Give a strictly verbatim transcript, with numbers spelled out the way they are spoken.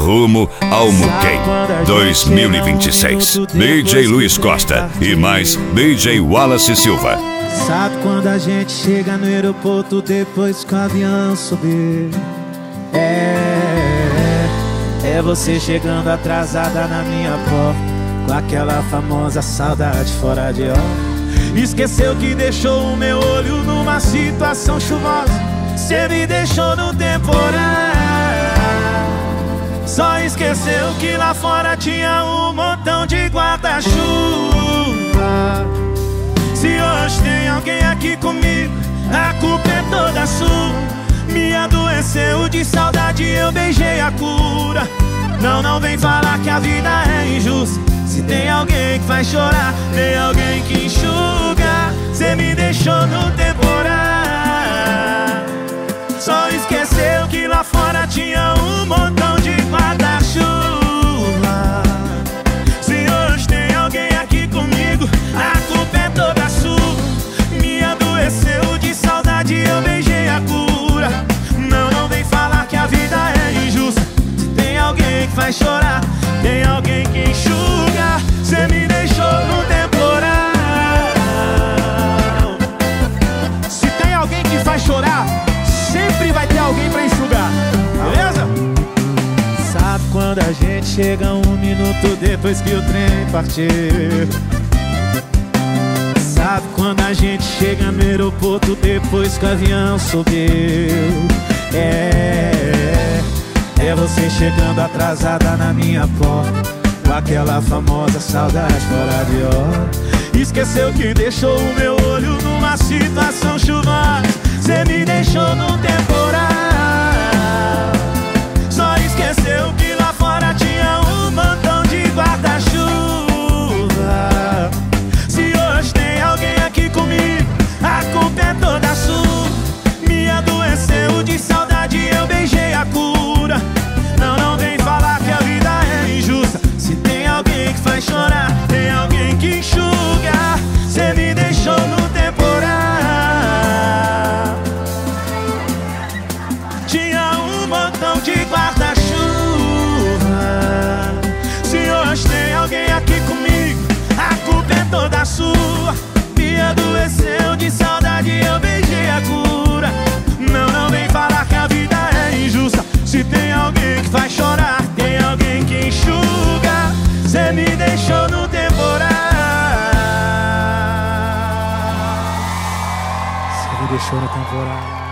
rumo ao Muquem dois mil e vinte e seis. D J Luiz Costa e mais D J Wallace Silva. Sabe quando a gente chega no aeroporto depois que o avião subir? É, é você chegando atrasada na minha porta, com aquela famosa saudade fora de hora. Esqueceu que deixou o meu olho numa situação chuvosa. Cê me deixou no temporal. Só esqueceu que lá fora tinha um montão de guarda-chuva. Se hoje tem alguém aqui comigo, a culpa é toda sua. Me adoeceu de saudade, eu beijei a cura. Não, não vem falar que a vida é injusta. Se tem alguém que faz chorar, tem alguém que enxuga. Cê me deixou no temporal. Só esqueceu que lá fora tinha um montão de guarda-chuva. Se hoje tem alguém aqui comigo, a culpa é toda sua. Me adoeceu de saudade, eu beijei a cura. Não, não vem falar que a vida é injusta. Se tem alguém que faz chorar, tem alguém que enxuga. Cê me deixou no temporal. Se tem alguém que faz chorar, sempre vai ter alguém pra enxugar, beleza? Sabe quando a gente chega um minuto depois que o trem partiu? Sabe quando a gente chega no aeroporto depois que o avião subiu? É, é você chegando atrasada na minha porta, com aquela famosa saudade fora de hora. Esqueceu que deixou o meu olho numa situação chuvosa. Cê me deixou no temporal. Só esqueceu que lá fora tinha um montão de guarda-chuva. Se hoje tem alguém aqui comigo, a culpa é toda sua. Me adoeceu de saudade, eu beijei a cura. Não, não vem falar que a vida é injusta. Se tem alguém que faz chorar, tem alguém que enxuga. Cê me deixou no temporal. Tinha um montão de guarda-chuva. Se hoje tem alguém aqui comigo, a culpa é toda sua. Me adoeceu de saudade, eu beijei a cura. Não, não vem falar que a vida é injusta. Se tem alguém que faz chorar, tem alguém que enxuga. Cê me deixou no temporal. Cê me deixou no temporal.